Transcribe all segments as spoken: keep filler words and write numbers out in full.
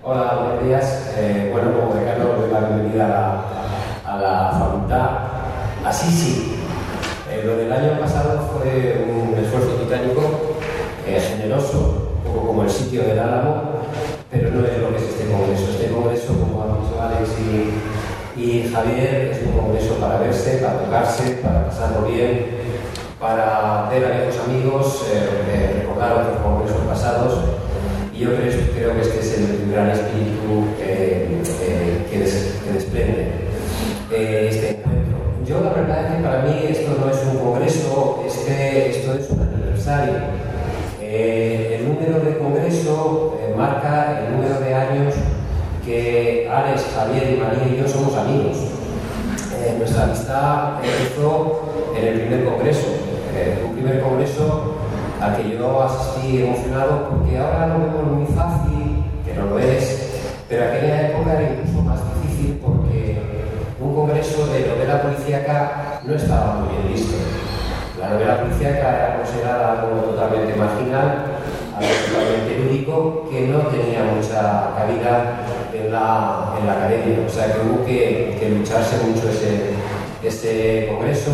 Hola, buenos días. Eh, bueno, como decano, doy la bienvenida a la, a la facultad. Así sí, eh, lo del año pasado fue un esfuerzo titánico, eh, generoso, un poco como el sitio del Álamo, pero no es lo que es este congreso. Este congreso, como han dicho Alex y, y Javier, es un congreso para verse, para tocarse, para pasarlo bien, para ver a viejos amigos, eh, recordar otros congresos pasados. Y yo creo, creo que este es el gran espíritu eh, eh, que, des, que desprende eh, este encuentro. Yo la verdad es que para mí esto no es un congreso, este, esto es un aniversario. Eh, el número de congreso eh, marca el número de años que Alex, Javier y María y yo somos amigos. Eh, nuestra amistad empezó en el primer congreso, eh, un primer congreso al que yo asistí emocionado porque ahora lo vemos muy fácil, que no lo es, pero aquella época era incluso más difícil porque un congreso de novela policíaca no estaba muy bien visto. La novela policíaca era considerada algo totalmente marginal, algo totalmente lúdico, que no tenía mucha cabida en la, en la academia. O sea que hubo que, que lucharse mucho ese, ese congreso.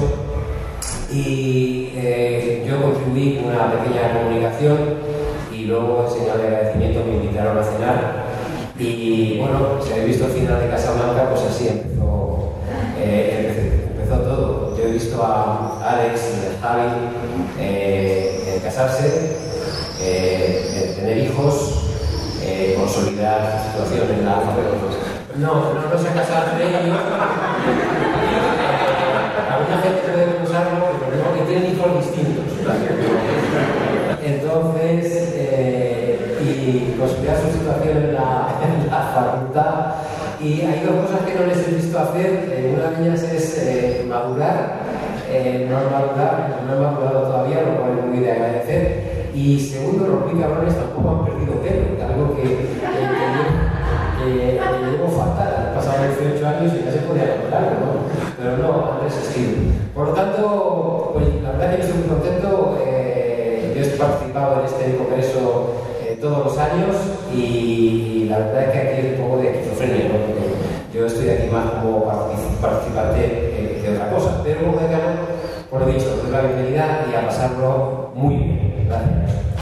Y eh, yo contribuí con una pequeña comunicación y luego, en señal de agradecimiento, me invitaron a cenar. Y bueno, si habéis visto el final de Casablanca, pues así empezó, eh, empezó todo. Yo he visto a Alex y a Javi eh, casarse, eh, tener hijos, eh, consolidar situaciones en la familia. No, no, no se casar entre ellos. Alguna gente puede pensarlo, pero no, que tienen hijos distintos. Entonces, eh, y consolidar su situación en la, en la facultad. Y hay dos cosas que no les he visto hacer. Eh, una de ellas es eh, madurar. Eh, no madurar, no he madurado todavía, lo cual es muy de agradecer. Y segundo, los muy cabrones tampoco han perdido pelo, algo que, que, que, que, que llevo fatal. Han pasado dieciocho años y ya se podía lograrlo, ¿no? Pero no, han resistido. Por lo tanto, pues, la verdad que yo estoy muy contento. Eh, yo he participado en este congreso eh, todos los años y la verdad es que aquí hay un poco de esquizofrenia, ¿no? Porque yo estoy aquí más como participante eh, que otra cosa. Pero como decano, por lo dicho, doy la bienvenida y a pasarlo muy bien.